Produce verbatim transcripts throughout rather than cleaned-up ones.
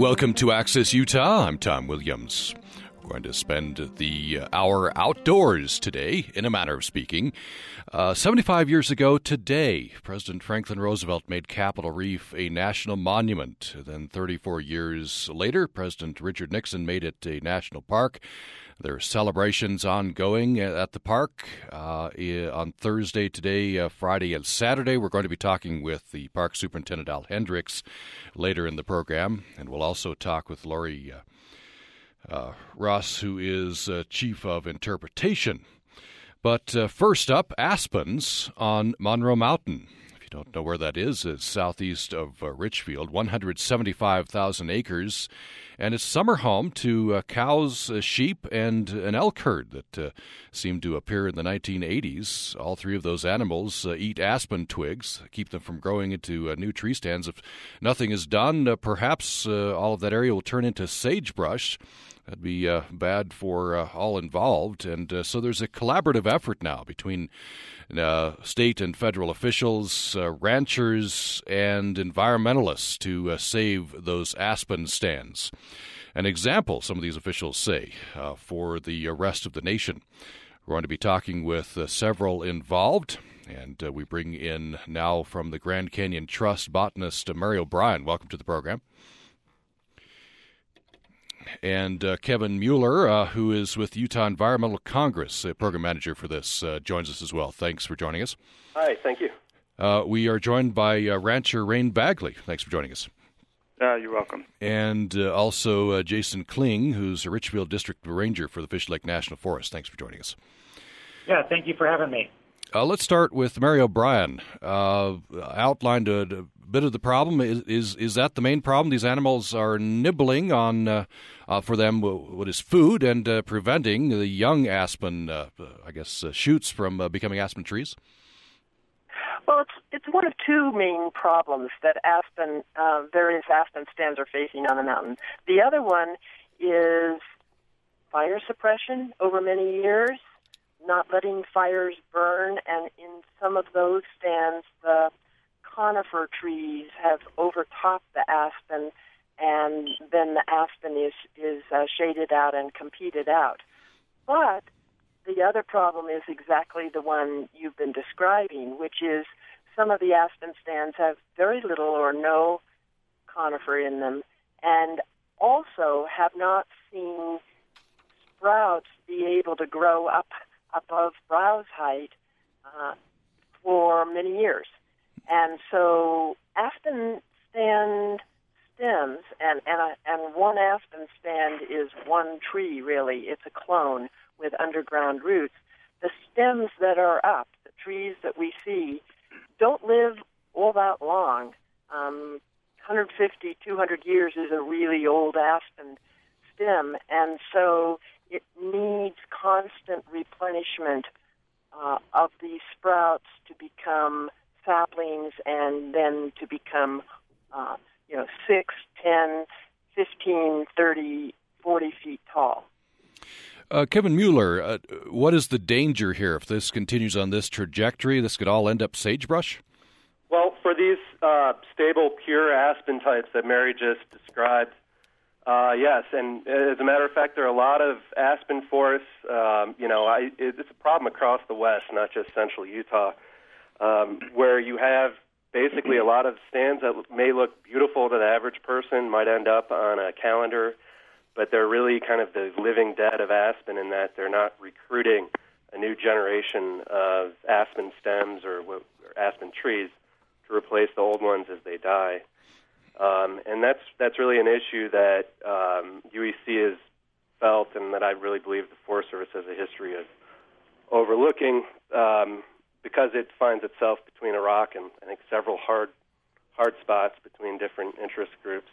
Welcome to Access Utah. I'm Tom Williams. We're going to spend the hour outdoors today, in a manner of speaking. Uh, seventy-five years ago today, President Franklin Roosevelt made Capitol Reef a national monument. Then thirty-four years later, President Richard Nixon made it a national park. There are celebrations ongoing at the park uh, on Thursday, today, uh, Friday, and Saturday. We're going to be talking with the Park Superintendent, Al Hendricks, later in the program. And we'll also talk with Lori uh, uh, Ross, who is uh, Chief of Interpretation. But uh, first up, Aspens on Monroe Mountain. If you don't know where that is, it's southeast of uh, Richfield, one hundred seventy-five thousand acres. And it's summer home to uh, cows, uh, sheep, and an elk herd that uh, seemed to appear in the nineteen eighties. All three of those animals uh, eat aspen twigs, keep them from growing into uh, new tree stands. If nothing is done, uh, perhaps uh, all of that area will turn into sagebrush. That'd be uh, bad for uh, all involved. And uh, so there's a collaborative effort now between uh, state and federal officials, uh, ranchers, and environmentalists to uh, save those aspen stands. An example, some of these officials say, uh, for the rest of the nation. We're going to be talking with uh, several involved. And uh, we bring in now from the Grand Canyon Trust botanist uh, Mary O'Brien. Welcome to the program. And uh, Kevin Mueller, uh, who is with Utah Environmental Congress, uh, program manager for this, uh, joins us as well. Thanks for joining us. Hi, thank you. Uh, we are joined by uh, rancher Rain Bagley. Thanks for joining us. Uh, you're welcome. And uh, also uh, Jason Kling, who's a Richfield District Ranger for the Fish Lake National Forest. Thanks for joining us. Yeah, thank you for having me. Uh, let's start with Mary O'Brien. Uh, outlined a, a bit of the problem. Is, is is that the main problem? These animals are nibbling on, uh, uh, for them, what is food and uh, preventing the young aspen, uh, I guess, uh, shoots from uh, becoming aspen trees? Well, it's it's one of two main problems that aspen, uh, various aspen stands are facing on the mountain. The other one is fire suppression over many years, not letting fires burn, and in some of those stands, the conifer trees have overtopped the aspen, and then the aspen is, is uh, shaded out and competed out. But the other problem is exactly the one you've been describing, which is some of the aspen stands have very little or no conifer in them, and also have not seen sprouts be able to grow up above browse height uh, for many years. And so aspen stand stems, and, and, a, and one aspen stand is one tree, really. It's a clone with underground roots. The stems that are up, the trees that we see, don't live all that long. Um, one hundred fifty, two hundred years is a really old aspen stem, and so it needs constant replenishment uh, of these sprouts to become saplings and then to become, uh, you know, six, ten, fifteen, thirty, forty feet tall. Uh, Kevin Mueller, uh, what is the danger here? If this continues on this trajectory, this could all end up sagebrush? Well, for these uh, stable, pure aspen types that Mary just described, Uh, yes, and as a matter of fact, there are a lot of aspen forests. Um, you know, I, it's a problem across the West, not just central Utah, um, where you have basically a lot of stands that may look beautiful to the average person, might end up on a calendar, but they're really kind of the living dead of aspen in that they're not recruiting a new generation of aspen stems or, or aspen trees to replace the old ones as they die. Um, and that's that's really an issue that um, U E C has felt, and that I really believe the Forest Service has a history of overlooking, um, because it finds itself between a rock and I think several hard hard spots between different interest groups.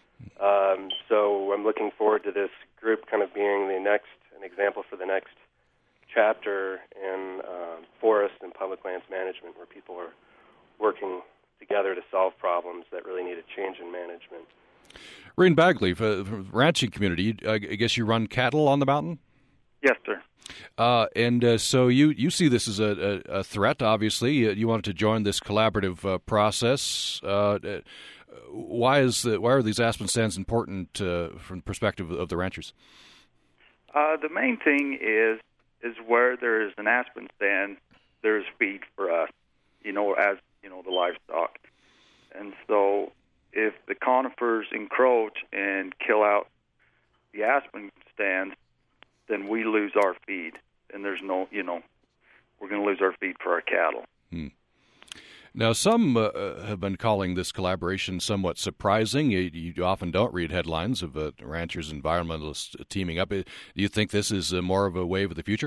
Um, so I'm looking forward to this group kind of being the next an example for the next chapter in uh, forest and public lands management, where people are working together to solve problems that really need a change in management. Rain Bagley, for the ranching community, I guess you run cattle on the mountain? Yes, sir. Uh, and uh, so you, you see this as a, a, a threat, obviously. You wanted to join this collaborative uh, process. Uh, why is the, why are these aspen stands important uh, from the perspective of the ranchers? Uh, the main thing is is where there is an aspen stand, there's feed for us, you know, as you know, the livestock. And so if the conifers encroach and kill out the aspen stands, then we lose our feed, and there's no, you know, we're going to lose our feed for our cattle. Hmm. Now, some uh, have been calling this collaboration somewhat surprising. You, you often don't read headlines of uh, ranchers and environmentalists teaming up. Do you think this is uh, more of a wave of the future?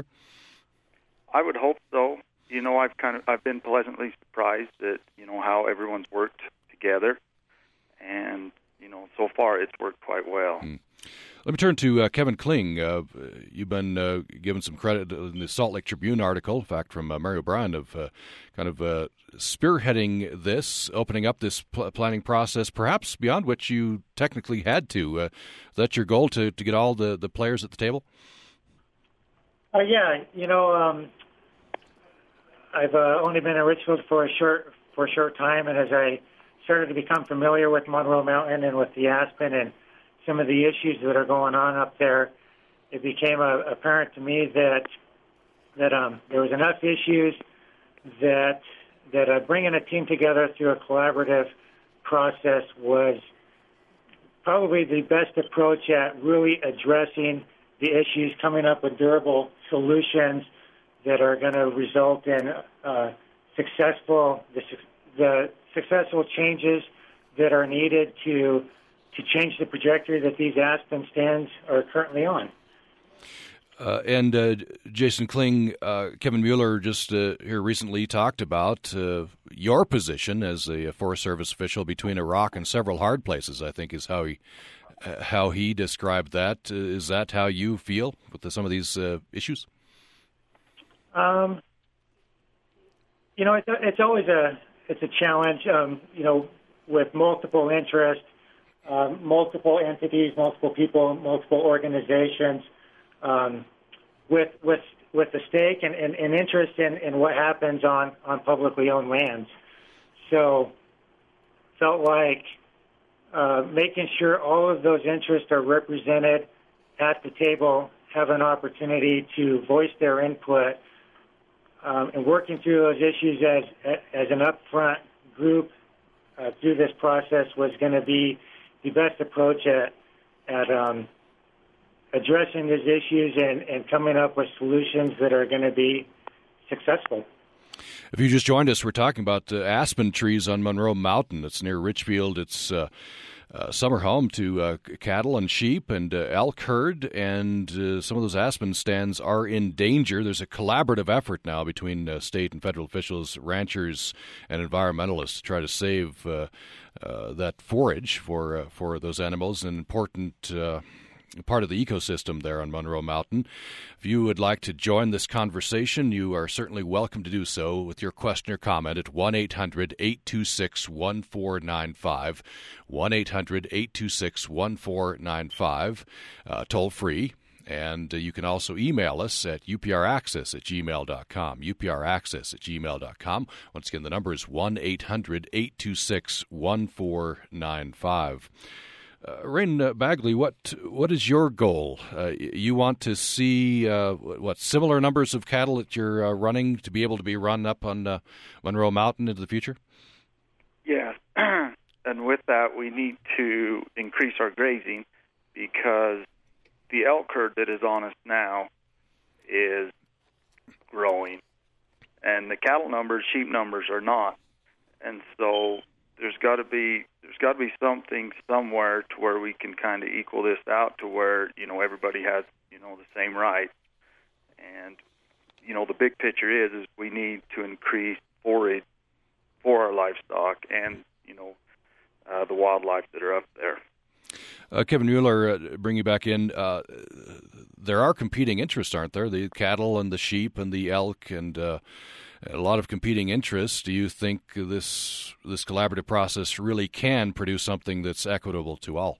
I would hope so. You know, I've kind of I've been pleasantly surprised at, you know, how everyone's worked together, and you know, so far it's worked quite well. Hmm. Let me turn to uh, Kevin Kling. Uh, you've been uh, given some credit in the Salt Lake Tribune article, in fact, from uh, Mary O'Brien, of uh, kind of uh, spearheading this, opening up this pl- planning process, perhaps beyond which you technically had to. Uh, is that your goal, to, to get all the, the players at the table? Uh, yeah, you know, um, I've uh, only been in Richfield for a short for a short time, and as I started to become familiar with Monroe Mountain and with the aspen and some of the issues that are going on up there, it became uh, apparent to me that that um, there was enough issues that that uh, bringing a team together through a collaborative process was probably the best approach at really addressing the issues, coming up with durable solutions that are going to result in uh, successful the, the successful changes that are needed to to change the trajectory that these aspen stands are currently on. Uh, and uh, Jason Kling, uh, Kevin Mueller just uh, here recently talked about uh, your position as a Forest Service official between a rock and several hard places, I think is how he uh, how he described that. Uh, is that how you feel with the, some of these uh, issues? Um, you know, it's, it's always a it's a challenge, um, you know, with multiple interests. Um, multiple entities, multiple people, multiple organizations, um, with with with a stake and, and, and interest in, in what happens on, on publicly owned lands. So, felt like uh, making sure all of those interests are represented at the table, have an opportunity to voice their input, um, and working through those issues as as an upfront group uh, through this process was going to be the best approach at at um, addressing these issues and, and coming up with solutions that are going to be successful. If you just joined us, we're talking about uh, aspen trees on Monroe Mountain. It's near Richfield. It's uh, uh, summer home to uh, cattle and sheep and uh, elk herd, and uh, some of those aspen stands are in danger. There's a collaborative effort now between uh, state and federal officials, ranchers, and environmentalists to try to save uh, uh, that forage for uh, for those animals, an important uh, part of the ecosystem there on Monroe Mountain. If you would like to join this conversation, you are certainly welcome to do so with your question or comment at one eight hundred eight two six one four nine five, one eight hundred eight two six one four nine five, uh, toll free. And uh, you can also email us at upraccess at gmail dot com, upraccess at gmail dot com. Once again, the number is one eight hundred eight two six one four nine five. Uh, Rain uh, Bagley, what what is your goal? Uh, you want to see uh, what similar numbers of cattle that you're uh, running to be able to be run up on uh, Monroe Mountain into the future? Yes, and with that, we need to increase our grazing because the elk herd that is on us now is growing, and the cattle numbers, sheep numbers are not, and so there's got to be there's got to be something somewhere to where we can kind of equal this out to where, you know, everybody has, you know, the same rights. And, you know, the big picture is is we need to increase forage for our livestock and, you know, uh, the wildlife that are up there. Uh, Kevin Mueller, uh, bring you back in. Uh, there are competing interests, aren't there? The cattle and the sheep and the elk and uh, a lot of competing interests. Do you think this this collaborative process really can produce something that's equitable to all?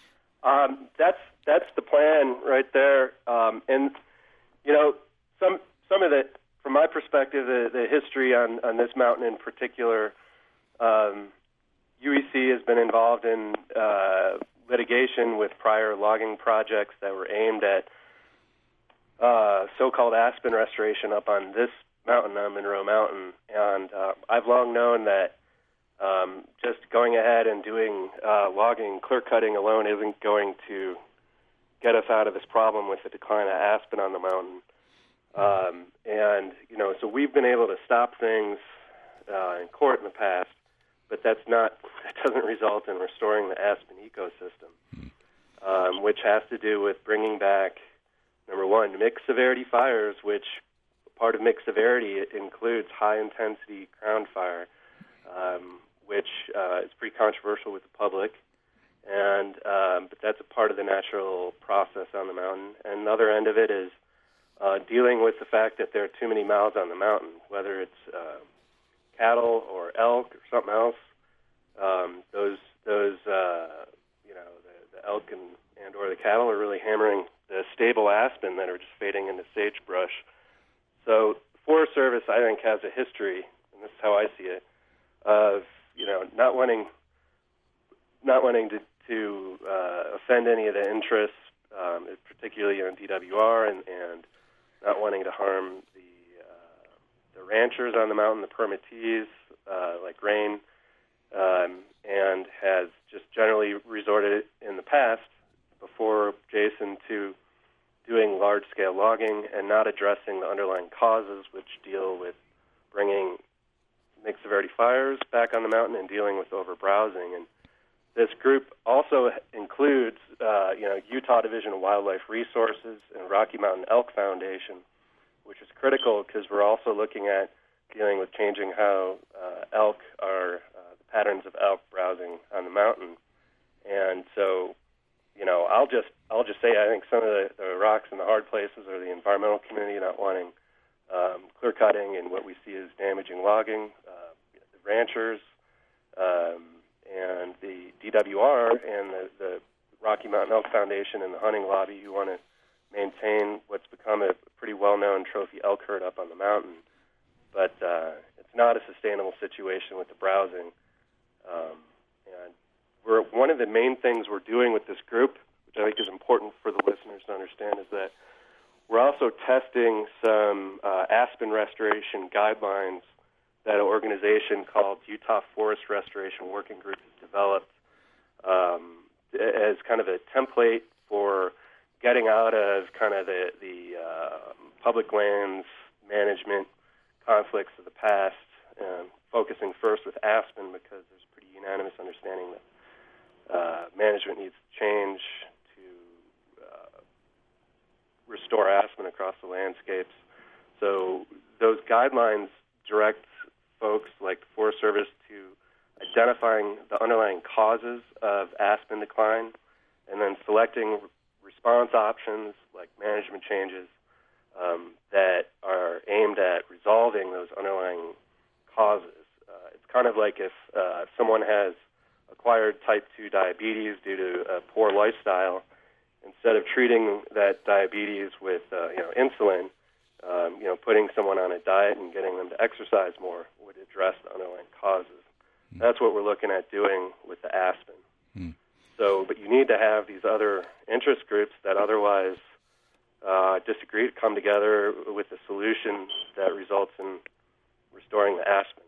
Um, that's that's the plan right there. Um, and you know, some some of the, from my perspective, the, the history on, on this mountain in particular, um, U E C has been involved in uh, litigation with prior logging projects that were aimed at uh, so-called aspen restoration up on this mountain, on Monroe Mountain. And uh, I've long known that um, just going ahead and doing uh, logging, clear cutting alone isn't going to get us out of this problem with the decline of aspen on the mountain. Um, and, you know, so we've been able to stop things uh, in court in the past, but that's not, that doesn't result in restoring the aspen ecosystem, um, which has to do with bringing back, number one, mixed severity fires, which part of mixed severity includes high-intensity ground fire, um, which uh, is pretty controversial with the public, and um, but that's a part of the natural process on the mountain. And the other end of it is uh, dealing with the fact that there are too many mouths on the mountain, whether it's uh, cattle or elk or something else. Um, those those uh, you know the, the elk and, and or the cattle are really hammering the stable aspen that are just fading into sagebrush. So the Forest Service, I think, has a history, and this is how I see it, of you know not wanting not wanting to to uh, offend any of the interests, um, particularly in D W R, and, and not wanting to harm the uh, the ranchers on the mountain, the permittees, uh, like Rain, um, and has just generally resorted in the past, before Jason, to doing large-scale logging and not addressing the underlying causes, which deal with bringing mixed severity fires back on the mountain and dealing with overbrowsing. And this group also includes, uh, you know, Utah Division of Wildlife Resources and Rocky Mountain Elk Foundation, which is critical because we're also looking at dealing with changing how uh, elk are, uh, the patterns of elk browsing on the mountain. And so, you know, I'll just I'll just say I think some of the, the rocks in the hard places are the environmental community not wanting um, clear cutting and what we see as damaging logging, uh, the ranchers, um, and the D W R and the, the Rocky Mountain Elk Foundation and the hunting lobby who want to maintain what's become a pretty well-known trophy elk herd up on the mountain. But uh, it's not a sustainable situation with the browsing. Um, and we're, one of the main things we're doing with this group, which I think is important for the listeners to understand, is that we're also testing some uh, aspen restoration guidelines that an organization called Utah Forest Restoration Working Group has developed um, as kind of a template for getting out of kind of the, the uh, public lands management conflicts of the past, um, focusing first with aspen because there's a pretty unanimous understanding that uh, management needs to change to uh, restore aspen across the landscapes. So those guidelines direct folks like the Forest Service to identifying the underlying causes of aspen decline and then selecting response options like management changes um, that are aimed at resolving those underlying causes. Uh, it's kind of like if uh, someone has acquired type two diabetes due to a poor lifestyle, instead of treating that diabetes with uh, you know insulin, um, you know putting someone on a diet and getting them to exercise more would address the underlying causes. Mm. That's what we're looking at doing with the aspen. Mm. So, but you need to have these other interest groups that otherwise uh, disagree to come together with a solution that results in restoring the aspen.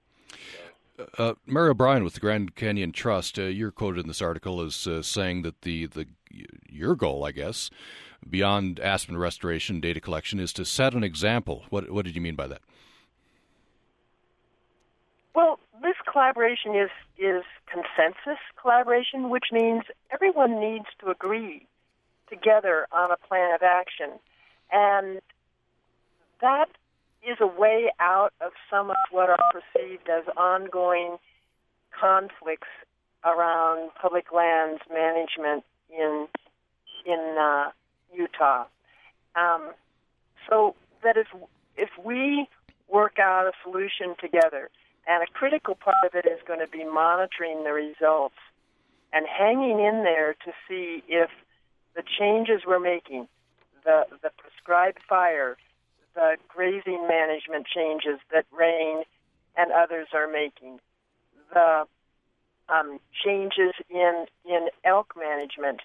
Uh, Mary O'Brien with the Grand Canyon Trust, uh, you're quoted in this article as uh, saying that the, the your goal, I guess, beyond aspen restoration data collection is to set an example. What what did you mean by that? Well, this collaboration is is consensus collaboration, which means everyone needs to agree together on a plan of action. And that is a way out of some of what are perceived as ongoing conflicts around public lands management in in uh, Utah. Um, so that if if we work out a solution together, and a critical part of it is going to be monitoring the results and hanging in there to see if the changes we're making, the the prescribed fire, the grazing management changes that Rain and others are making, the um, changes in in elk management.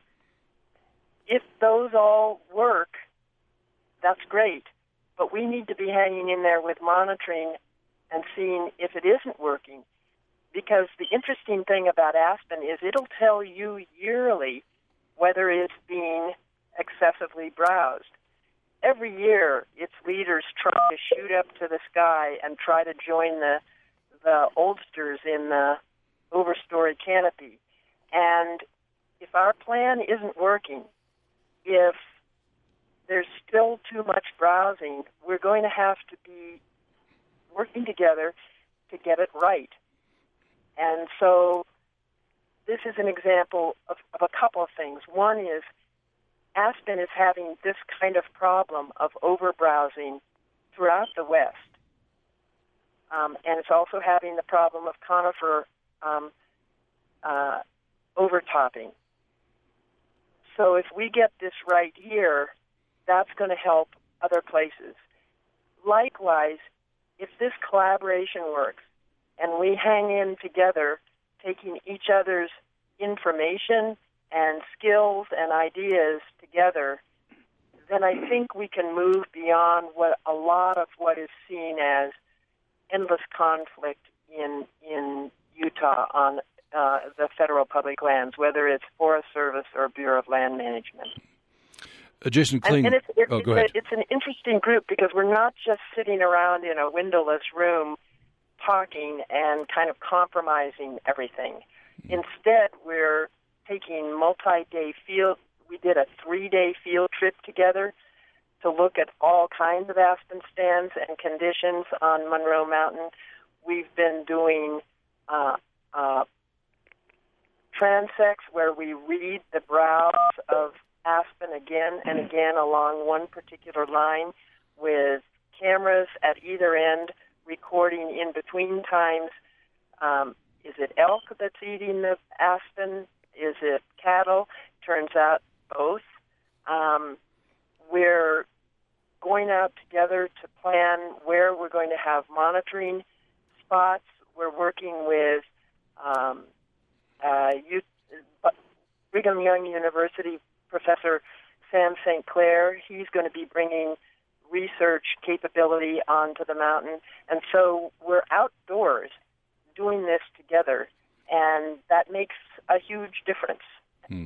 If those all work, that's great. But we need to be hanging in there with monitoring and seeing if it isn't working. Because the interesting thing about aspen is it'll tell you yearly whether it's being excessively browsed. Every year, its leaders try to shoot up to the sky and try to join the the oldsters in the overstory canopy. And if our plan isn't working, if there's still too much browsing, we're going to have to be working together to get it right. And so this is an example of, of a couple of things. One is aspen is having this kind of problem of overbrowsing throughout the West. Um, and it's also having the problem of conifer um, uh, overtopping. So if we get this right here, that's going to help other places. Likewise, if this collaboration works and we hang in together, taking each other's information and skills and ideas together, then I think we can move beyond what a lot of what is seen as endless conflict in in Utah on uh, the federal public lands, whether it's Forest Service or Bureau of Land Management. Uh, Jason Kling. And, and it's, it's, oh, go it's, ahead. a, it's an interesting group because we're not just sitting around in a windowless room talking and kind of compromising everything. Mm-hmm. Instead, we're taking multi-day field. We did a three-day field trip together to look at all kinds of aspen stands and conditions on Monroe Mountain. We've been doing uh, uh, transects where we read the browse of aspen again and again along one particular line with cameras at either end recording in between times. Um, is it elk that's eating the aspen? Is it cattle? Turns out both. Um, we're going out together to plan where we're going to have monitoring spots. We're working with um, uh, U- Brigham Young University Professor Sam Saint Clair. He's going to be bringing research capability onto the mountain. And so we're outdoors doing this together, and that makes a huge difference. Hmm.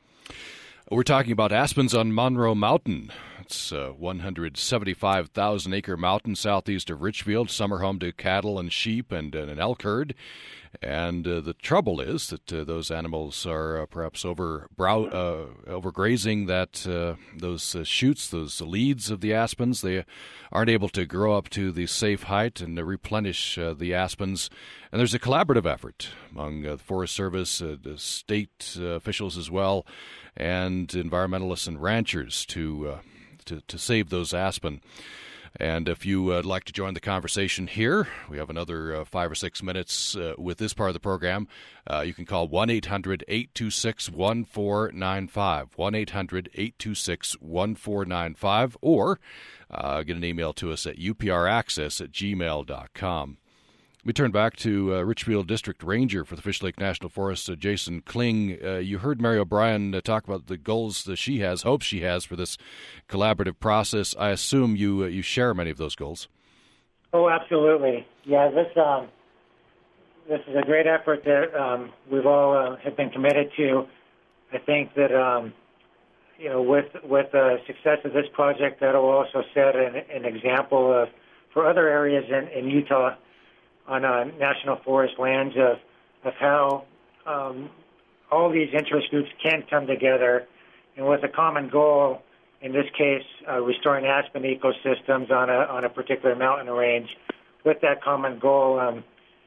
We're talking about aspens on Monroe Mountain. It's a one hundred seventy-five thousand acre mountain southeast of Richfield, summer home to cattle and sheep and, and an elk herd. And uh, the trouble is that uh, those animals are uh, perhaps over brow, uh, overgrazing that uh, those uh, shoots, those leads of the aspens. They aren't able to grow up to the safe height and uh, replenish uh, the aspens. And there's a collaborative effort among uh, the Forest Service, uh, the state uh, officials as well, and environmentalists and ranchers to uh, to, to save those aspen. And if you would uh, like to join the conversation here, we have another uh, five or six minutes uh, with this part of the program. Uh, you can call one eight hundred eight two six one four nine five, one eight hundred eight two six one four nine five, or uh, get an email to us at u p r access at gmail dot com. We turn back to uh, Richfield District Ranger for the Fish Lake National Forest, uh, Jason Kling. Uh, you heard Mary O'Brien uh, talk about the goals that she has, hopes she has for this collaborative process. I assume you uh, you share many of those goals. Oh, absolutely. Yeah, this um, this is a great effort that um, we've all uh, have been committed to. I think that um, you know, with with the success of this project, that will also set an, an example of for other areas in, in Utah on uh, national forest lands of of how um, all these interest groups can come together and with a common goal. In this case, uh, restoring aspen ecosystems on a on a particular mountain range. With that common goal, um,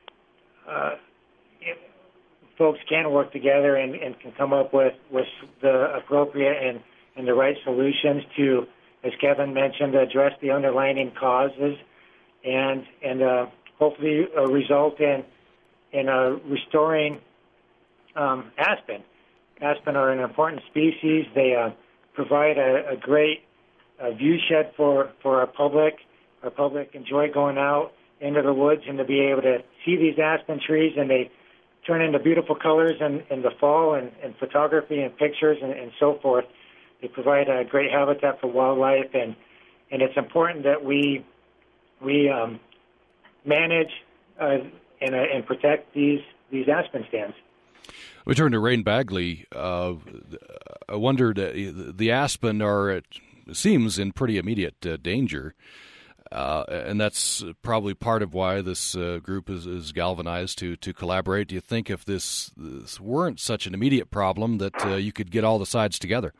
uh, it, folks can work together and, and can come up with, with the appropriate and, and the right solutions to, as Kevin mentioned, address the underlying causes and and uh, hopefully uh, result in in uh, restoring um, aspen. Aspen are an important species. They uh, provide a, a great uh, view shed for, for our public. Our public enjoy going out into the woods and to be able to see these aspen trees, and they turn into beautiful colors in, in the fall and, and photography and pictures and, and so forth. They provide a great habitat for wildlife, and, and it's important that we we um, manage uh, and, uh, and protect these these aspen stands. We turn to Rain Bagley. Uh, I wondered, uh, the aspen are, it seems, in pretty immediate uh, danger, uh, and that's probably part of why this uh, group is, is galvanized to, to collaborate. Do you think if this, this weren't such an immediate problem that uh, you could get all the sides together?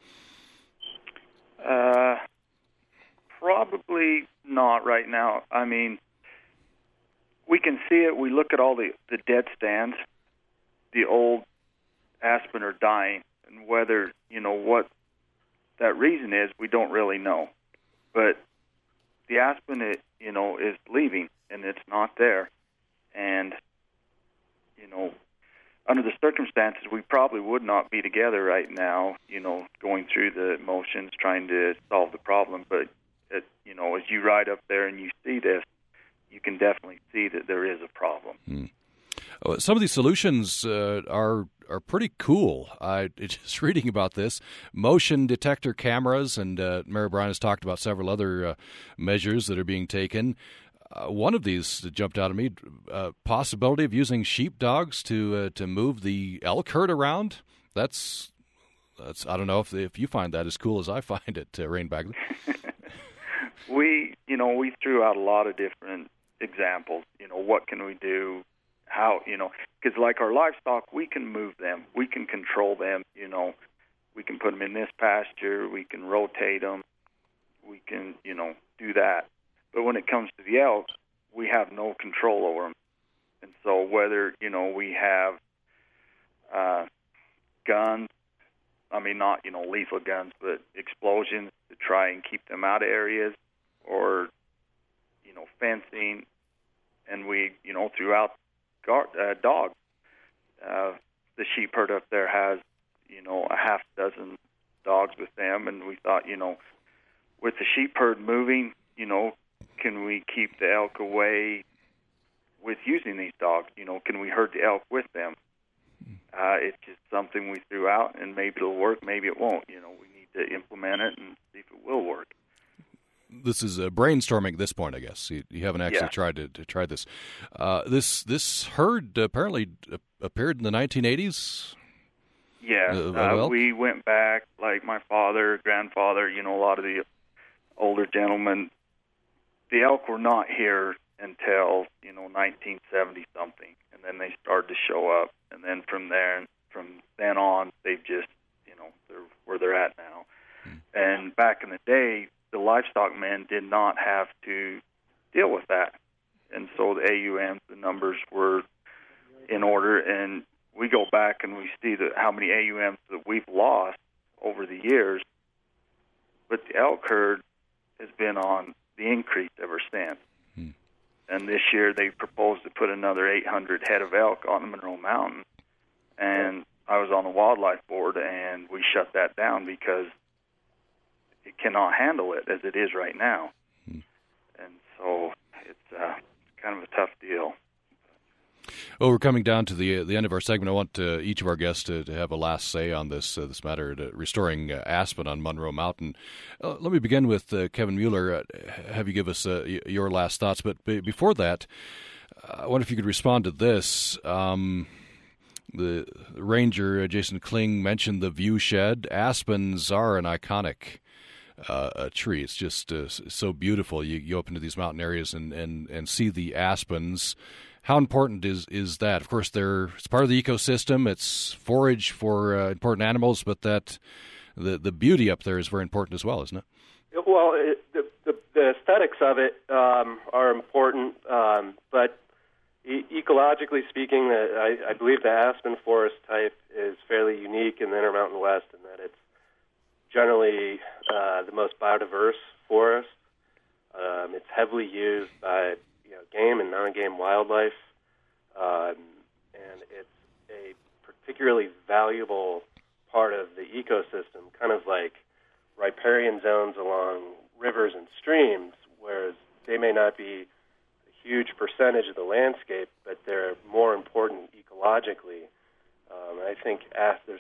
Uh, probably not right now. I mean, we can see it. We look at all the, the dead stands. The old aspen are dying, and whether, you know, what that reason is, we don't really know. But the aspen, it, you know, is leaving, and it's not there. And, you know, under the circumstances, we probably would not be together right now, you know, going through the motions, trying to solve the problem. But, it, you know, as you ride up there and you see this, you can definitely see that there is a problem. Hmm. Some of these solutions uh, are are pretty cool. I just reading about this, motion detector cameras, and uh, Mary Bryan has talked about several other uh, measures that are being taken. Uh, one of these that jumped out at me, uh, possibility of using sheepdogs to uh, to move the elk herd around. That's that's I don't know if if you find that as cool as I find it, uh, Rain Bagley. we you know we threw out a lot of different examples. You know, what can we do? How, you know, because like our livestock, we can move them, we can control them, you know, we can put them in this pasture, we can rotate them, we can, you know, do that. But when it comes to the elk, we have no control over them. And so whether, you know, we have uh, guns, I mean, not, you know, lethal guns, but explosions to try and keep them out of areas, or, you know, fencing, and we, you know, throughout Guard, uh, dogs. Uh, the sheep herd up there has, you know, a half dozen dogs with them, and we thought, you know, with the sheep herd moving, you know, can we keep the elk away with using these dogs? You know, can we herd the elk with them? Uh, it's just something we threw out, and maybe it'll work, maybe it won't. You know, we need to implement it and see if it will work. This is uh, brainstorming at this point, I guess. You, you haven't actually yeah. tried to, to try this. Uh, this this herd apparently appeared in the nineteen eighties? Yeah, uh, uh, well? we went back, like my father, grandfather, you know, a lot of the older gentlemen. The elk were not here until, you know, nineteen seventy-something, and then they started to show up. And then from there, from then on, they've just, you know, they're where they're at now. Hmm. And back in the day, the livestock men did not have to deal with that. And so the A U Ms, the numbers were in order, and we go back and we see that how many A U Ms that we've lost over the years, but the elk herd has been on the increase ever since. Hmm. And this year they proposed to put another eight hundred head of elk on the Monroe Mountain, and I was on the wildlife board, and we shut that down because it cannot handle it as it is right now. Hmm. And so it's uh, kind of a tough deal. Well, we're coming down to the uh, the end of our segment. I want uh, each of our guests to, to have a last say on this uh, this matter, to restoring uh, aspen on Monroe Mountain. Uh, let me begin with uh, Kevin Mueller. Uh, have you give us uh, your last thoughts? But b- before that, uh, I wonder if you could respond to this. Um, the ranger, uh, Jason Kling, mentioned the view shed. Aspens are an iconic Uh, a tree. It's just uh, so beautiful. You, you open to these mountain areas and, and, and see the aspens. How important is, is that? Of course, they're it's part of the ecosystem. It's forage for uh, important animals, but that the the beauty up there is very important as well, isn't it? Well, it, the, the the aesthetics of it um, are important, um, but e- ecologically speaking, uh, I, I believe the aspen forest type is fairly unique in the Intermountain West in that it's generally uh, the most biodiverse forest. Um, it's heavily used by you know, game and non-game wildlife, um, and it's a particularly valuable part of the ecosystem, kind of like riparian zones along rivers and streams, whereas they may not be a huge percentage of the landscape, but they're more important ecologically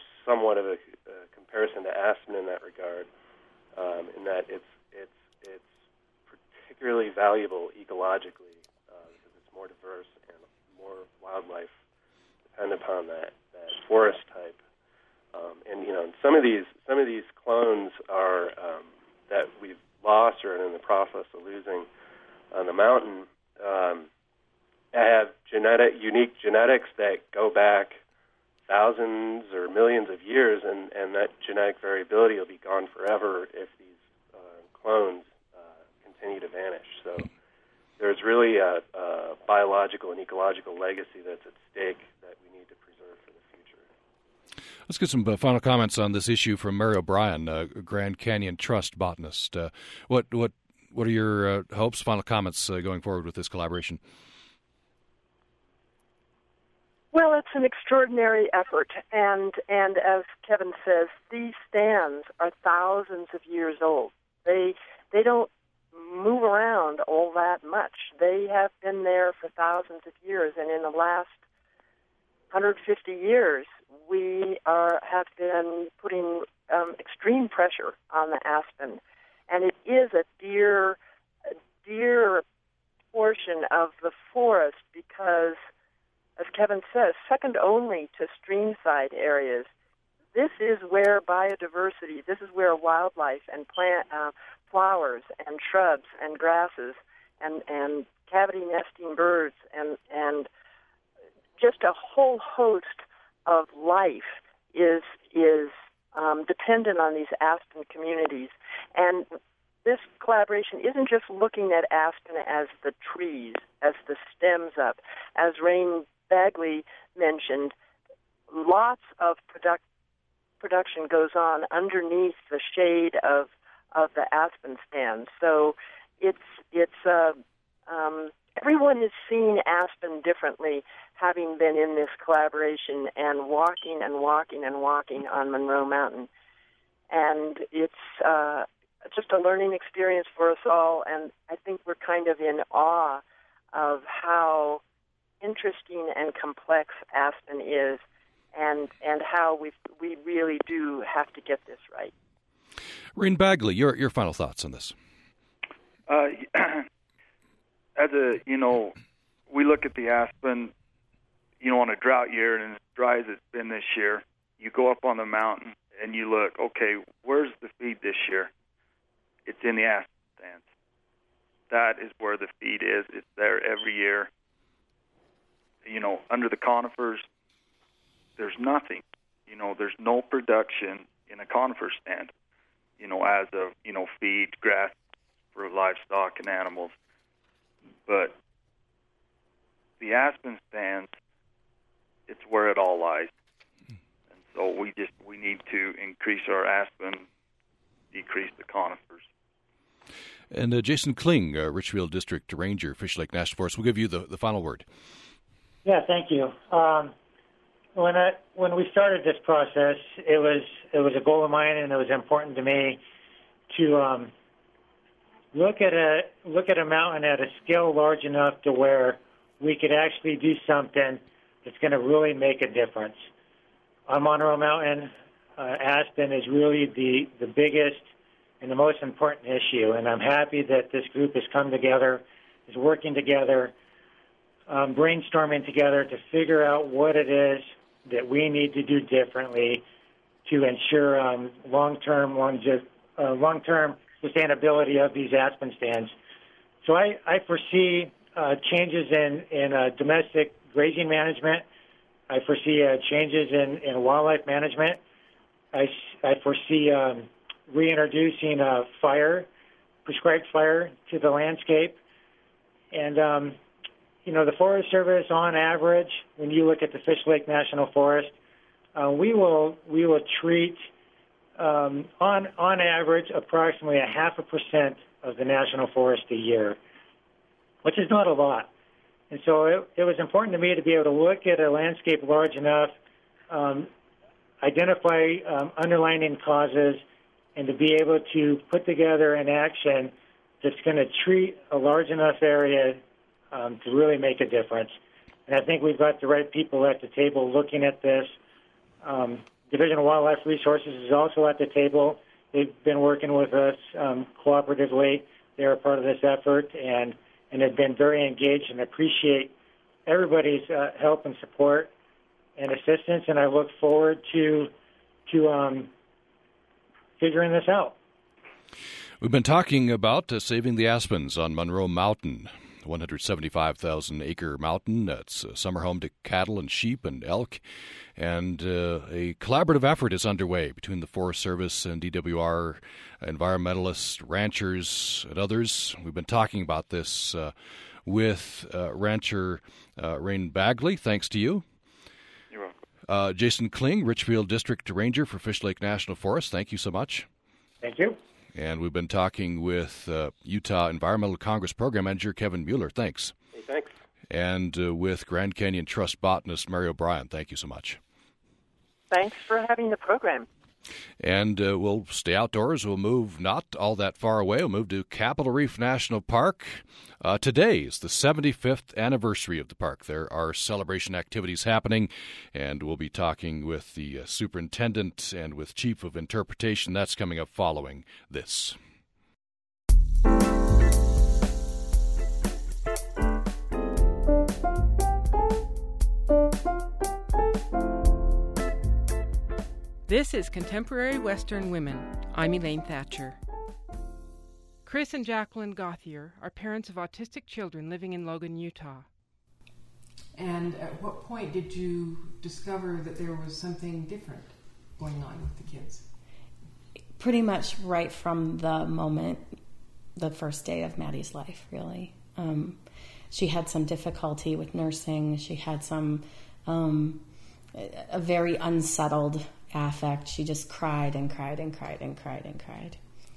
somewhat of a, a comparison to aspen in that regard, um, in that it's it's it's particularly valuable ecologically uh, because it's more diverse and more wildlife depend upon that, that forest type. Um, and you know, some of these some of these clones are um, that we've lost or are in the process of losing on the mountain. Um, have genetic unique genetics that go back thousands or millions of years, and, and that genetic variability will be gone forever if these uh, clones uh, continue to vanish. So there's really a, a biological and ecological legacy that's at stake that we need to preserve for the future. Let's get some uh, final comments on this issue from Mary O'Brien, uh, Grand Canyon Trust botanist. Uh, what what what are your uh, hopes, final comments uh, going forward with this collaboration? Well, it's an extraordinary effort, and and as Kevin says, these stands are thousands of years old. They they don't move around all that much. They have been there for thousands of years, and in the last one hundred fifty years, we are have been putting um, extreme pressure on the aspen, and it is a dear, a dear portion of the forest because, as Kevin says, second only to streamside areas. This is where biodiversity, this is where wildlife and plant uh, flowers and shrubs and grasses and, and cavity nesting birds and, and just a whole host of life is is um, dependent on these aspen communities. And this collaboration isn't just looking at aspen as the trees, as the stems up. As Rain Bagley mentioned, lots of product, production goes on underneath the shade of of the aspen stands. So it's it's uh, um, everyone is seeing aspen differently, having been in this collaboration and walking and walking and walking on Monroe Mountain, and it's uh, just a learning experience for us all. And I think we're kind of in awe of how interesting and complex aspen is, and and how we we really do have to get this right. Rain Bagley, your your final thoughts on this? Uh, as a you know, we look at the aspen, you know, on a drought year, and as dry as it's been this year, you go up on the mountain and you look. Okay, where's the feed this year? It's in the aspen stands. That is where the feed is. It's there every year. You know, under the conifers, there's nothing. You know, there's no production in a conifer stand, you know, as of, you know, feed, grass for livestock and animals. But the aspen stands, it's where it all lies. And so we just, we need to increase our aspen, decrease the conifers. And uh, Jason Kling, uh, Richfield District Ranger, Fish Lake National Forest, we'll give you the, the final word. Yeah, thank you. Um, when I when we started this process, it was it was a goal of mine, and it was important to me to um, look at a look at a mountain at a scale large enough to where we could actually do something that's going to really make a difference. On Monroe Mountain, uh, aspen is really the the biggest and the most important issue, and I'm happy that this group has come together, is working together. Um, brainstorming together to figure out what it is that we need to do differently to ensure um, long-term longe- uh, long-term sustainability of these aspen stands. So I, I foresee uh, changes in, in uh, domestic grazing management. I foresee uh, changes in, in wildlife management. I, I foresee um, reintroducing uh, fire, prescribed fire to the landscape. And um, You know, the Forest Service, on average, when you look at the Fish Lake National Forest, uh, we will we will treat, um, on on average, approximately a half a percent of the national forest a year, which is not a lot. And so it, it was important to me to be able to look at a landscape large enough, um, identify um, underlying causes, and to be able to put together an action that's going to treat a large enough area Um, to really make a difference. And I think we've got the right people at the table looking at this, um, Division of Wildlife Resources is also at the table. They've been working with us um, cooperatively. They're a part of this effort, and, and have been very engaged, and appreciate everybody's uh, help and support and assistance, and I look forward to to um, figuring this out. We've been talking about uh, saving the aspens on Monroe Mountain, one hundred seventy-five thousand acre mountain. That's a summer home to cattle and sheep and elk. And uh, a collaborative effort is underway between the Forest Service and D W R, environmentalists, ranchers, and others. We've been talking about this uh, with uh, rancher uh, Rain Bagley. Thanks to you. You're welcome. Uh, Jason Kling, Richfield District Ranger for Fish Lake National Forest. Thank you so much. Thank you. And we've been talking with uh, Utah Environmental Congress Program Manager Kevin Mueller. Thanks. Hey, thanks. And uh, with Grand Canyon Trust botanist Mary O'Brien. Thank you so much. Thanks for having the program. And uh, we'll stay outdoors. We'll move not all that far away. We'll move to Capitol Reef National Park. Uh, today is the seventy-fifth anniversary of the park. There are celebration activities happening, and we'll be talking with the uh, superintendent and with Chief of Interpretation. That's coming up following this. This is Contemporary Western Women. I'm Elaine Thatcher. Chris and Jacqueline Gauthier are parents of autistic children living in Logan, Utah. And at what point did you discover that there was something different going on with the kids? Pretty much right from the moment, the first day of Maddie's life, really. Um, she had some difficulty with nursing. She had some, um, a very unsettled affect. She just cried and cried and cried and cried and cried.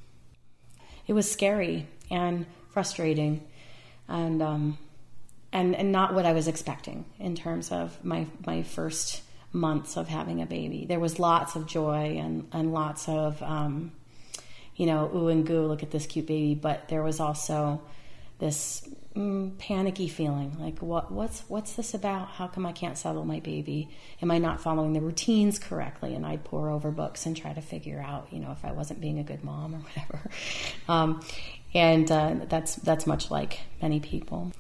It was scary and frustrating, and um, and and not what I was expecting in terms of my my first months of having a baby. There was lots of joy and and lots of um, you know, ooh and goo, look at this cute baby. But there was also this mm, panicky feeling, like what what's what's this about? How come I can't settle my baby? Am I not following the routines correctly? And I'd pore over books and try to figure out, you know, if I wasn't being a good mom or whatever. Um, and uh, that's that's much like many people.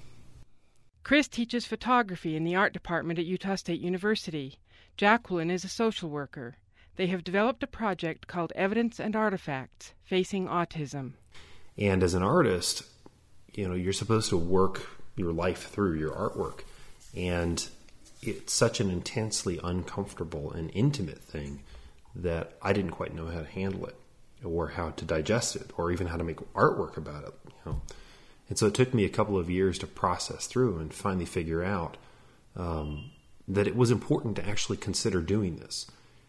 Chris teaches photography in the art department at Utah State University. Jacqueline is a social worker. They have developed a project called Evidence and Artifacts, Facing Autism. And as an artist, you know, you're supposed to work your life through your artwork. And it's such an intensely uncomfortable and intimate thing that I didn't quite know how to handle it or how to digest it or even how to make artwork about it, you know. And so it took me a couple of years to process through and finally figure out um, that it was important to actually consider doing this.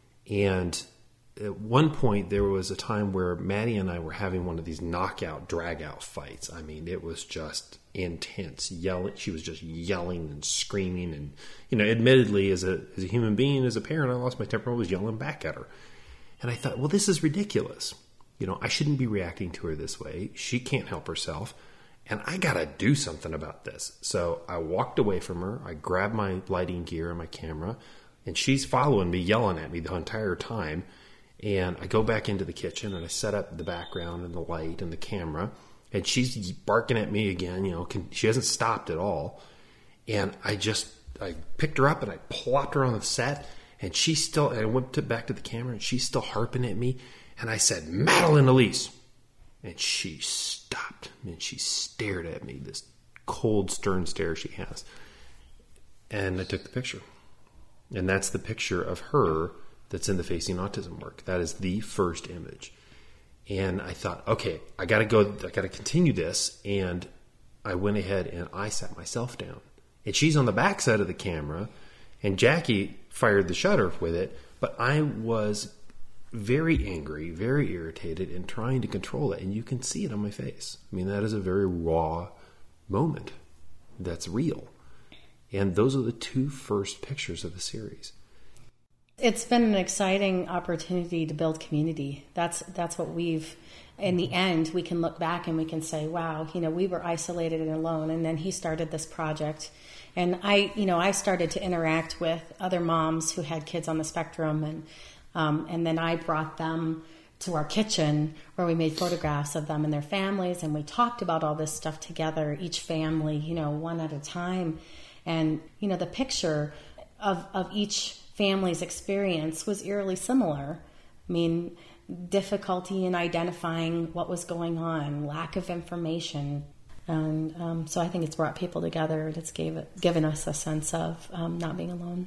And at one point, there was a time where Maddie and I were having one of these knockout, drag-out fights. I mean, it was just intense. Yelling, she was just yelling and screaming. And, you know, admittedly, as a, as a human being, as a parent, I lost my temper. I was yelling back at her. And I thought, well, this is ridiculous. You know, I shouldn't be reacting to her this way. She can't help herself. And I got to do something about this. So I walked away from her. I grabbed my lighting gear and my camera. And she's following me, yelling at me the entire time. And I go back into the kitchen and I set up the background and the light and the camera. And she's barking at me again. You know, can, she hasn't stopped at all. And I just, I picked her up and I plopped her on the set. And she's still, and I went to, back to the camera and she's still harping at me. And I said, Madeline Elise. And she stopped and she stared at me, this cold, stern stare she has. And I took the picture. And that's the picture of her that's in the Facing Autism work. That is the first image. And I thought, okay, I got to go, I got to continue this. And I went ahead and I sat myself down. And she's on the back side of the camera. And Jackie fired the shutter with it. But I was very angry, very irritated, and trying to control it. And you can see it on my face. I mean, that is a very raw moment that's real. And those are the two first pictures of the series. It's been an exciting opportunity to build community. That's that's what we've, in the end, we can look back and we can say, wow, you know, we were isolated and alone. And then he started this project. And I, you know, I started to interact with other moms who had kids on the spectrum and Um, and then I brought them to our kitchen where we made photographs of them and their families, and we talked about all this stuff together, each family, you know, one at a time. And, you know, the picture of, of each family's experience was eerily similar. I mean, difficulty in identifying what was going on, lack of information. And um, so I think it's brought people together. It's gave it, given us a sense of um, not being alone.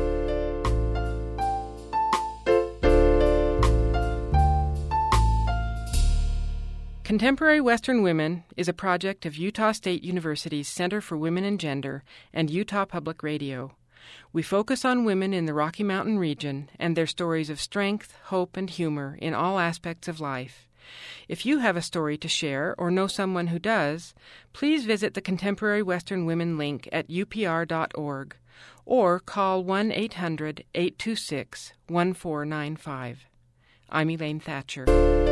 Contemporary Western Women is a project of Utah State University's Center for Women and Gender and Utah Public Radio. We focus on women in the Rocky Mountain region and their stories of strength, hope, and humor in all aspects of life. If you have a story to share or know someone who does, please visit the Contemporary Western Women link at U P R dot org or call one eight hundred, eight two six, one four nine five. I'm Elaine Thatcher.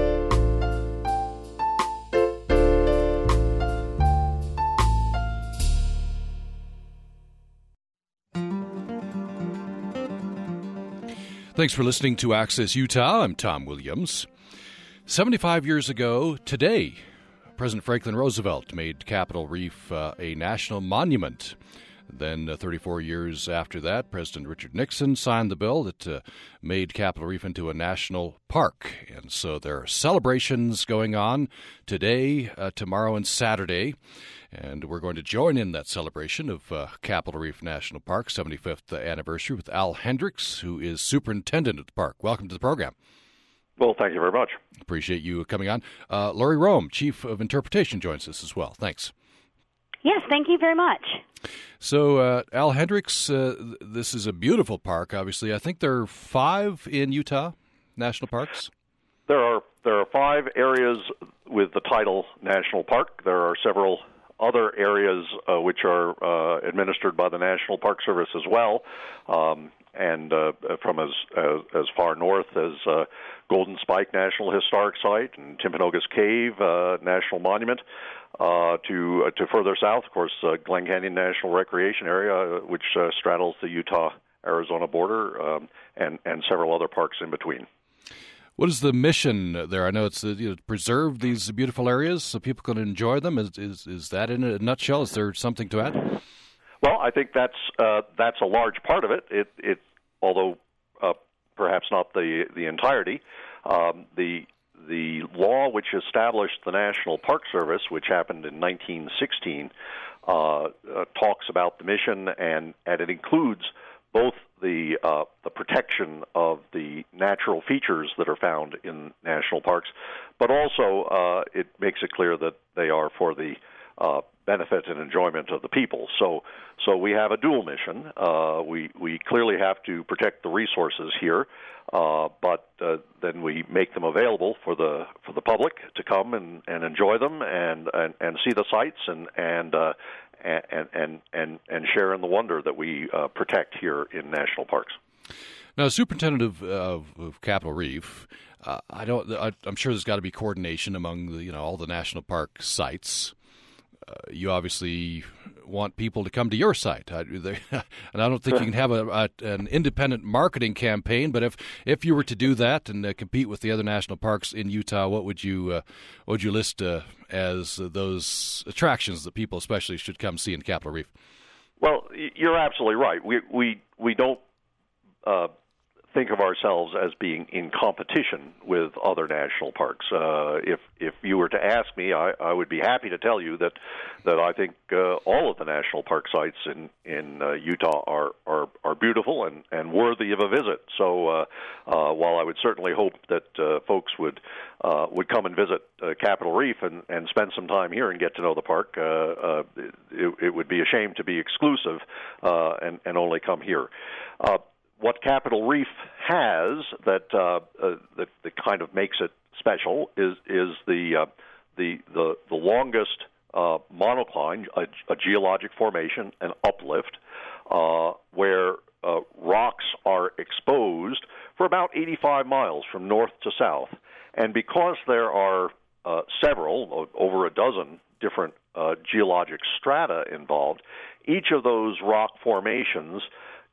Thanks for listening to Access Utah. I'm Tom Williams. seventy-five years ago today, President Franklin Roosevelt made Capitol Reef uh, a national monument. Then uh, thirty-four years after that, President Richard Nixon signed the bill that uh, made Capitol Reef into a national park. And so there are celebrations going on today, uh, tomorrow, and Saturday. And we're going to join in that celebration of uh, Capitol Reef National Park, seventy-fifth anniversary, with Al Hendricks, who is superintendent of the park. Welcome to the program. Well, thank you very much. Appreciate you coming on. Uh, Lori Rome, Chief of Interpretation, joins us as well. Thanks. Yes, thank you very much. So, uh, Al Hendricks, uh, this is a beautiful park, obviously. I think there are five in Utah, national parks. There are there are five areas with the title National Park. There are several other areas uh, which are uh, administered by the National Park Service as well, um, and uh, from as, as as far north as uh, Golden Spike National Historic Site and Timpanogos Cave uh, National Monument, uh, to uh, to further south, of course, uh, Glen Canyon National Recreation Area, uh, which uh, straddles the Utah-Arizona border, um, and and several other parks in between. What is the mission there? I know it's uh, you know, preserve these beautiful areas so people can enjoy them. Is, is is that in a nutshell? Is there something to add? Well, I think that's uh, that's a large part of it. It, it although uh, perhaps not the the entirety. Um, the the law which established the National Park Service, which happened in nineteen sixteen, uh, uh, talks about the mission, and and it includes both the uh, the protection of the natural features that are found in national parks, but also uh, it makes it clear that they are for the uh, benefit and enjoyment of the people. So, so we have a dual mission. Uh, we we clearly have to protect the resources here, uh, but uh, then we make them available for the for the public to come and, and enjoy them and, and, and see the sights and and uh, And, and and and share in the wonder that we uh, protect here in national parks. Now, superintendent of, uh, of Capitol Reef, uh, I don't. I, I'm sure there's got to be coordination among the, you know all the national park sites. Uh, you obviously want people to come to your site, I, they, and I don't think you can have a, a, an independent marketing campaign. But if, if you were to do that and uh, compete with the other national parks in Utah, what would you uh, what would you list uh, as uh, those attractions that people especially should come see in Capitol Reef? Well, you're absolutely right. We we we don't uh, think of ourselves as being in competition with other national parks. Uh, if if you were to ask me, I, I would be happy to tell you that that I think uh, all of the national park sites in in uh, Utah are, are are beautiful and, and worthy of a visit. So uh, uh, while I would certainly hope that uh, folks would uh, would come and visit uh, Capitol Reef and, and spend some time here and get to know the park, uh, uh, it, it would be a shame to be exclusive uh, and and only come here. Uh, What Capitol Reef has that uh, uh, that, that kind of makes it special is is the uh, the, the the longest uh, monocline, a, a geologic formation, an uplift, uh, where uh, rocks are exposed for about eighty-five miles from north to south, and because there are uh, several, over a dozen different uh, geologic strata involved, each of those rock formations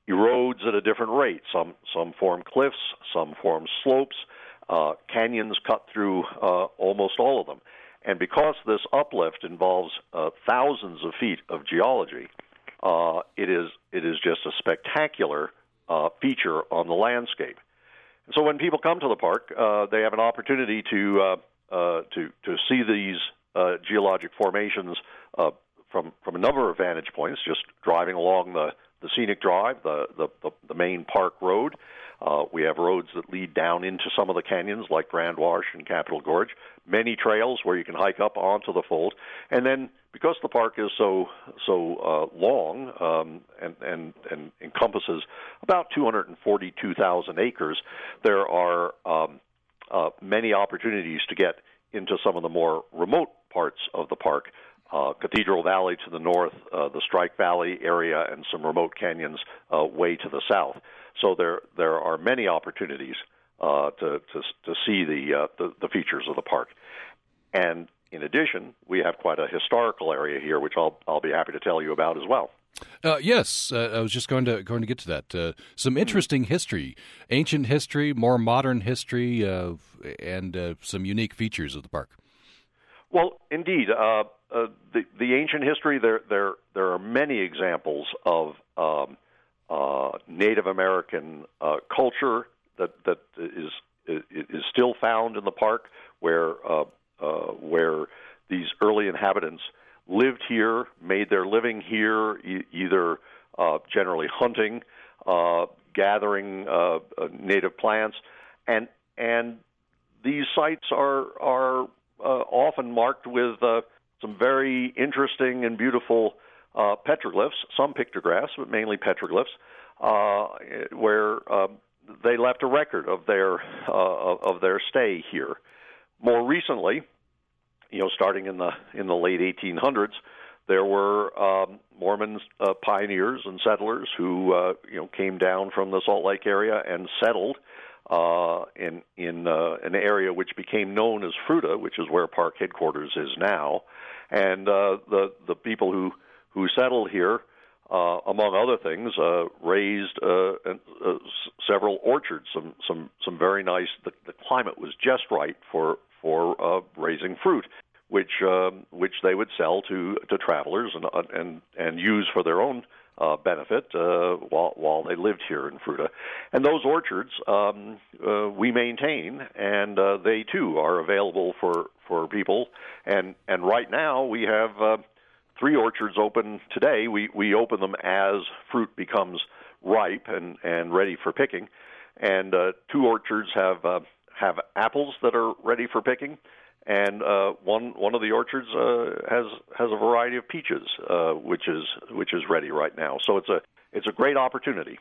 erodes at a different rate. Some some form cliffs, some form slopes. Uh, canyons cut through uh, almost all of them. And because this uplift involves uh, thousands of feet of geology, uh, it is it is just a spectacular uh, feature on the landscape. So when people come to the park, uh, they have an opportunity to uh, uh, to to see these uh, geologic formations uh, from from a number of vantage points. Just driving along the, the scenic drive, the the, the, the main park road. Uh, we have roads that lead down into some of the canyons, like Grand Wash and Capitol Gorge. Many trails where you can hike up onto the fold, and then because the park is so so uh, long um, and, and and encompasses about two hundred forty-two thousand acres, there are um, uh, many opportunities to get into some of the more remote parts of the park. Uh, Cathedral Valley to the north, uh, the Strike Valley area, and some remote canyons uh, way to the south. So there there are many opportunities uh, to, to to see the, uh, the the features of the park. And in addition, we have quite a historical area here, which I'll I'll be happy to tell you about as well. Uh, yes, uh, I was just going to going to get to that. Uh, some interesting history, ancient history, more modern history, uh, and uh, some unique features of the park. Well, indeed, uh, uh, the the ancient history there there there are many examples of um, uh, Native American uh, culture that that is is still found in the park, where uh, uh, where these early inhabitants lived here, made their living here, e- either uh, generally hunting, uh, gathering uh, uh, native plants, and and these sites are are uh, often marked with uh, some very interesting and beautiful uh, petroglyphs, some pictographs, but mainly petroglyphs, uh, where uh, they left a record of their uh, of their stay here. More recently, you know, starting in the in the late eighteen hundreds, there were um, Mormon uh, pioneers and settlers who uh, you know came down from the Salt Lake area and settled uh, in in uh, an area which became known as Fruita, which is where park headquarters is now. And uh, the the people who who settled here, uh, among other things, uh, raised uh, uh, several orchards. Some some some very nice. The, the climate was just right for. for uh, raising fruit, which um, which they would sell to to travelers and and and use for their own uh, benefit uh, while while they lived here in Fruita. And those orchards um, uh, we maintain, and uh, they too are available for, for people. And and right now we have uh, three orchards open today. We we open them as fruit becomes ripe and, and ready for picking, and uh, two orchards have. Uh, have apples that are ready for picking, and uh, one one of the orchards uh, has has a variety of peaches, uh, which is which is ready right now. So it's a it's a great opportunity.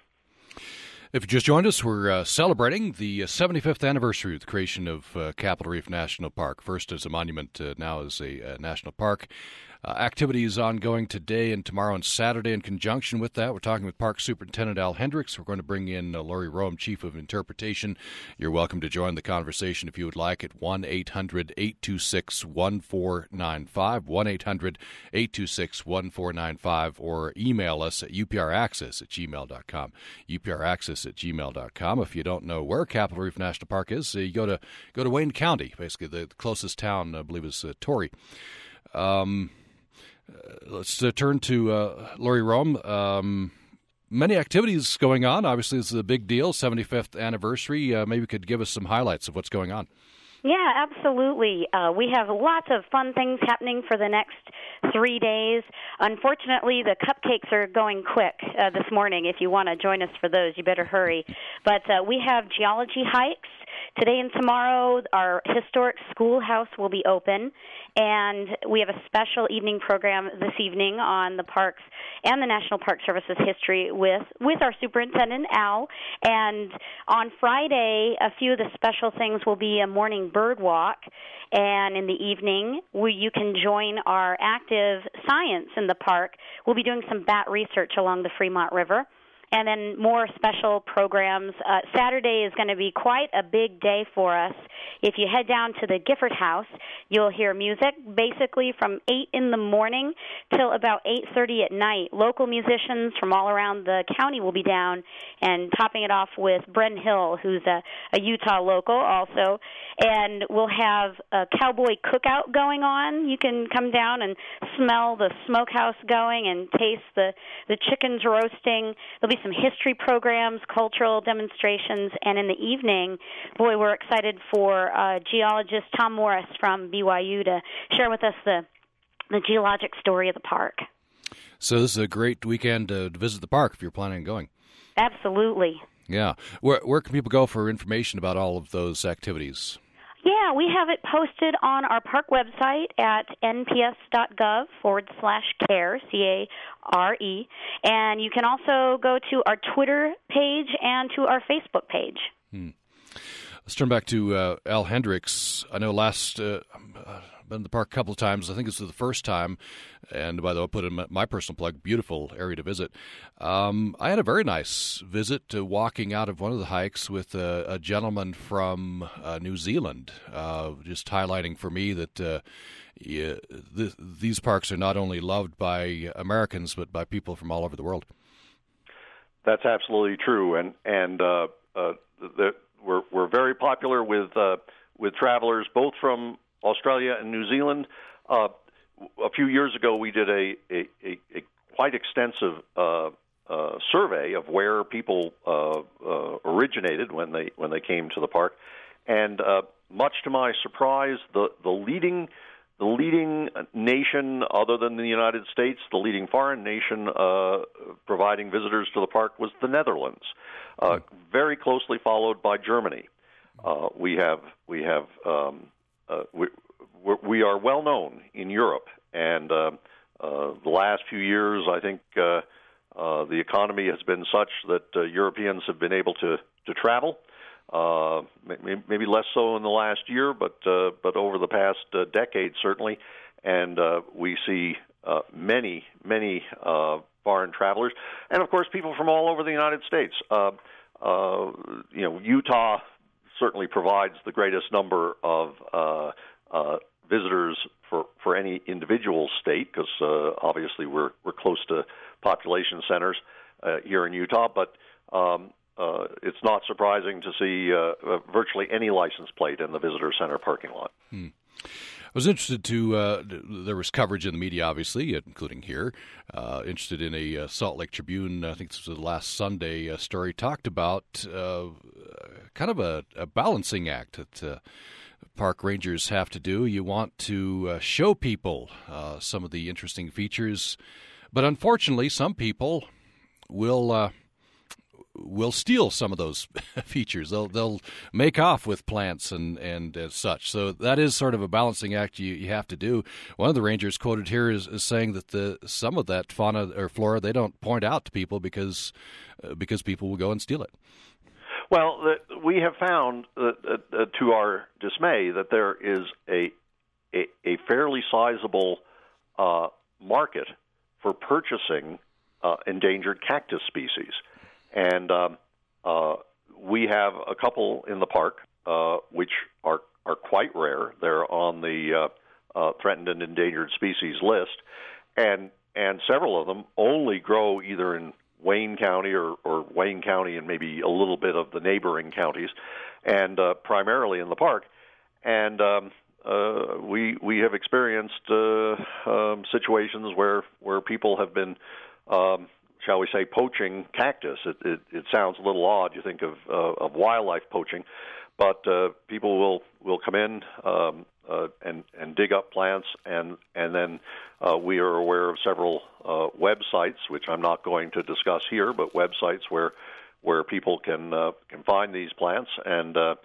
If you just joined us, we're uh, celebrating the seventy-fifth anniversary of the creation of uh, Capitol Reef National Park, first as a monument, uh, now as a uh, national park. Uh, activities ongoing today and tomorrow and Saturday in conjunction with that. We're talking with Park Superintendent Al Hendricks. We're going to bring in uh, Lori Rome, Chief of Interpretation. You're welcome to join the conversation if you would like at one eight hundred eight two six one four nine five, one eight hundred eight two six one four nine five, or email us at u p r access at gmail dot com, u p r access at gmail dot com. If you don't know where Capitol Reef National Park is, uh, you go to go to Wayne County. Basically, the closest town, I believe, is uh, Torrey. Um... Uh, let's uh, turn to uh, Lori Rome. Um, many activities going on. Obviously, this is a big deal, seventy-fifth anniversary. Uh, maybe you could give us some highlights of what's going on. Yeah, absolutely. Uh, we have lots of fun things happening for the next three days. Unfortunately, the cupcakes are going quick uh, this morning. If you want to join us for those, you better hurry. But uh, we have geology hikes. Today and tomorrow, our historic schoolhouse will be open, and we have a special evening program this evening on the parks and the National Park Service's history with, with our superintendent, Al. And on Friday, a few of the special things will be a morning bird walk, and in the evening, we, you can join our active science in the park. We'll be doing some bat research along the Fremont River. and then more special programs. Uh, Saturday is going to be quite a big day for us. If you head down to the Gifford House, you'll hear music basically from eight in the morning till about eight thirty at night. Local musicians from all around the county will be down, and topping it off with Bren Hill, who's a, a Utah local also. And we'll have a cowboy cookout going on. You can come down and smell the smokehouse going and taste the, the chickens roasting. There'll be some history programs, cultural demonstrations, and in the evening, boy, we're excited for uh, geologist Tom Morris from B Y U to share with us the, the geologic story of the park. So this is a great weekend to visit the park if you're planning on going. Absolutely. Yeah. Where, where can people go for information about all of those activities? Yeah, we have it posted on our park website at nps.gov forward slash care, C A R E. And you can also go to our Twitter page and to our Facebook page. Hmm. Let's turn back to uh, Al Hendricks. I know last... Uh, I've been to the park a couple of times. I think this is the first time. And by the way, I'll put in my personal plug, beautiful area to visit. Um, I had a very nice visit to walking out of one of the hikes with a, a gentleman from uh, New Zealand, uh, just highlighting for me that uh, yeah, th- these parks are not only loved by Americans, but by people from all over the world. That's absolutely true. And, and uh, uh, the, we're, we're very popular with, uh, with travelers, both from Australia and New Zealand. Uh, a few years ago, we did a, a, a, a quite extensive uh, uh, survey of where people uh, uh, originated when they when they came to the park, and uh, much to my surprise, the the leading the leading nation other than the United States, the leading foreign nation uh, providing visitors to the park was the Netherlands, uh, very closely followed by Germany. Uh, we have we have um, Uh, we, we are well known in Europe, and uh, uh, the last few years, I think uh, uh, the economy has been such that uh, Europeans have been able to to travel. Uh, maybe, maybe less so in the last year, but uh, but over the past uh, decade certainly, and uh, we see uh, many many uh, foreign travelers, and of course people from all over the United States. Uh, uh, you know, Utah certainly provides the greatest number of uh, uh, visitors for, for any individual state, because uh, obviously we're we're close to population centers uh, here in Utah. But um, uh, it's not surprising to see uh, uh, virtually any license plate in the visitor center parking lot. Hmm. I was interested to, uh, there was coverage in the media, obviously, including here, uh, interested in a uh, Salt Lake Tribune, I think this was the last Sunday uh, story, talked about uh, kind of a, a balancing act that uh, park rangers have to do. You want to uh, show people uh, some of the interesting features, but unfortunately some people will... Uh, will steal some of those features. They'll they'll make off with plants and, and uh, such. So that is sort of a balancing act you, you have to do. One of the rangers quoted here is, is saying that the some of that fauna or flora they don't point out to people because uh, because people will go and steal it. Well, the, we have found, uh, uh, to our dismay, that there is a a, a fairly sizable uh, market for purchasing uh, endangered cactus species. And um, uh, we have a couple in the park, uh, which are, are quite rare. They're on the uh, uh, threatened and endangered species list, and and several of them only grow either in Wayne County or, or Wayne County and maybe a little bit of the neighboring counties, and uh, primarily in the park. And um, uh, we we have experienced uh, um, situations where where people have been. Um, shall we say, poaching cactus. It, it, it sounds a little odd. You think of, uh, of wildlife poaching, but uh, people will, will come in um, uh, and, and dig up plants, and, and then uh, we are aware of several uh, websites, which I'm not going to discuss here, but websites where where people can uh, can find these plants, and uh,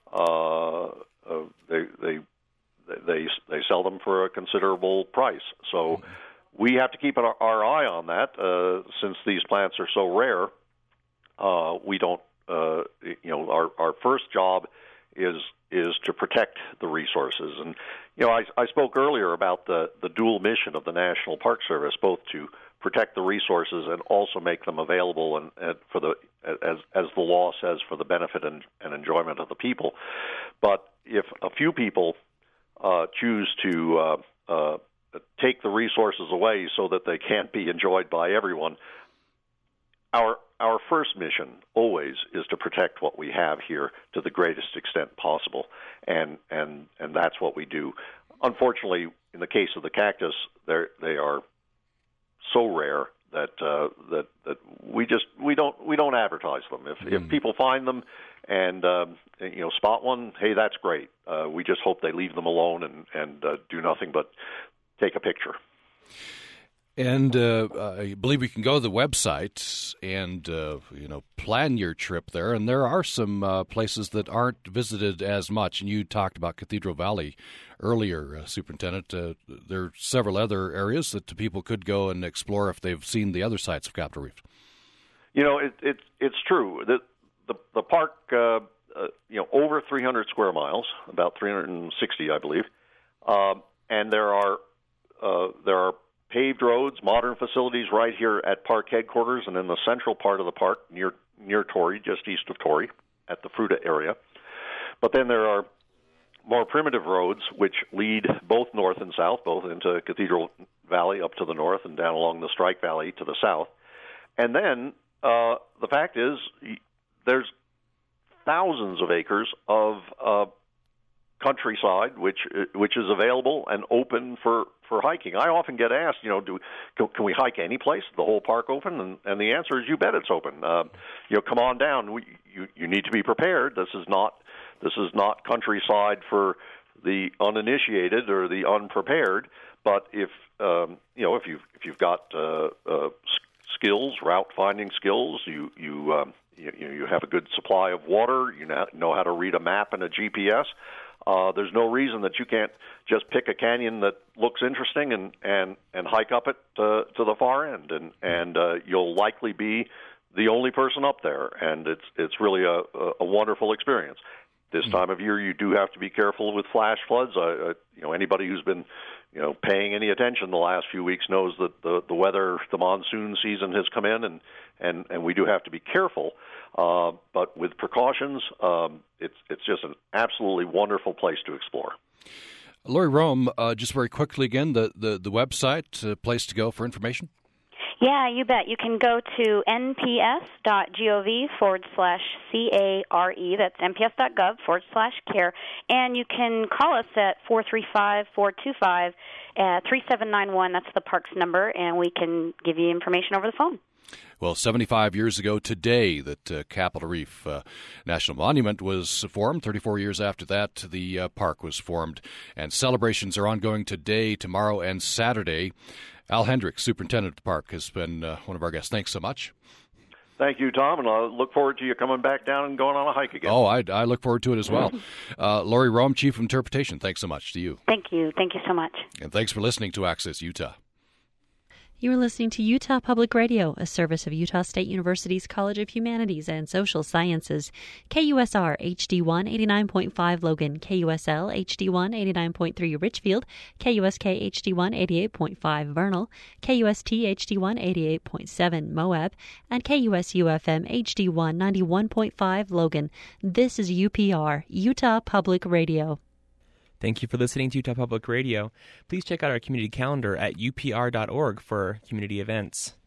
uh, uh, they, they they they sell them for a considerable price. So. Mm-hmm. We have to keep our, our eye on that uh, since these plants are so rare. Uh, we don't, uh, you know, our, our first job is is to protect the resources. And you know, I, I spoke earlier about the, the dual mission of the National Park Service, both to protect the resources and also make them available and, and for the as as the law says, for the benefit and, and enjoyment of the people. But if a few people uh, choose to uh, uh, take the resources away so that they can't be enjoyed by everyone, our our first mission always is to protect what we have here to the greatest extent possible, and and and that's what we do. Unfortunately, in the case of the cactus, they they are so rare that uh, that that we just we don't we don't advertise them. If mm. if people find them and um, you know spot one, hey, that's great. Uh, we just hope they leave them alone and and uh, do nothing but take a picture. And uh, I believe you can go to the website and uh, you know plan your trip there. And there are some uh, places that aren't visited as much. And you talked about Cathedral Valley earlier, uh, Superintendent. Uh, there are several other areas that people could go and explore if they've seen the other sites of Capitol Reef. You know, it, it, it's true. The, the, the park, uh, uh, you know, over three hundred square miles, about three hundred sixty, I believe. Um, and there are uh, there are paved roads, modern facilities right here at park headquarters and in the central part of the park near near Torrey, just east of Torrey, at the Fruita area. But then there are more primitive roads which lead both north and south, both into Cathedral Valley up to the north and down along the Strike Valley to the south. And then uh, the fact is there's thousands of acres of uh, countryside which which is available and open for, for hiking. I often get asked, you know, do can, can we hike any place? The whole park open? And, and the answer is, you bet it's open. Uh, you know, come on down. We, you you need to be prepared. This is not this is not countryside for the uninitiated or the unprepared. But if um, you know if you if you've got uh, uh, skills, route finding skills, you you, um, you you have a good supply of water, you know how to read a map and a G P S. Uh, there's no reason that you can't just pick a canyon that looks interesting and, and, and hike up it to, to the far end, and and uh, you'll likely be the only person up there, and it's it's really a, a wonderful experience. This time of year, you do have to be careful with flash floods. Uh, uh, you know, anybody who's been you know paying any attention the last few weeks knows that the the weather, the monsoon season has come in, and and, and we do have to be careful. Uh, but with precautions, um, it's it's just an absolutely wonderful place to explore. Lori Rome, uh, just very quickly again, the, the, the website, uh, place to go for information? Yeah, you bet. You can go to nps.gov forward slash C-A-R-E. That's nps.gov forward slash care. And you can call us at four three five, four two five, three seven nine one. That's the park's number, and we can give you information over the phone. Well, seventy-five years ago today that uh, Capitol Reef uh, National Monument was formed. thirty-four years after that, the uh, park was formed. And celebrations are ongoing today, tomorrow, and Saturday. Al Hendricks, Superintendent of the Park, has been uh, one of our guests. Thanks so much. Thank you, Tom, and I look forward to you coming back down and going on a hike again. Oh, I, I look forward to it as well. Uh, Lori Rome, Chief of Interpretation, thanks so much to you. Thank you. Thank you so much. And thanks for listening to Access Utah. You are listening to Utah Public Radio, a service of Utah State University's College of Humanities and Social Sciences. K U S R H D one eighty-nine point five Logan, K U S L H D one eighty-nine point three Richfield, K U S K H D one eighty-eight point five Vernal, K U S T H D one eighty-eight point seven Moab, and K U S U F M H D one ninety-one point five Logan. This is U P R, Utah Public Radio. Thank you for listening to Utah Public Radio. Please check out our community calendar at U P R dot org for community events.